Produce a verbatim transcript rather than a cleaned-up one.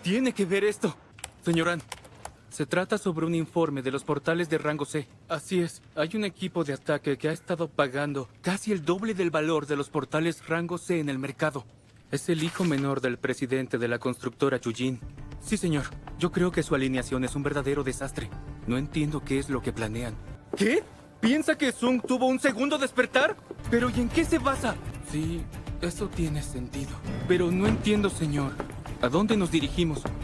tiene que ver esto? Señor An, se trata sobre un informe de los portales de rango C. Así es, hay un equipo de ataque que ha estado pagando casi el doble del valor de los portales rango C en el mercado. Es el hijo menor del presidente de la constructora Yujin. Sí, señor. Yo creo que su alineación es un verdadero desastre. No entiendo qué es lo que planean. ¿Qué? ¿Piensa que Sung tuvo un segundo despertar? ¿Pero y en qué se basa? Sí, eso tiene sentido. Pero no entiendo, señor. ¿A dónde nos dirigimos?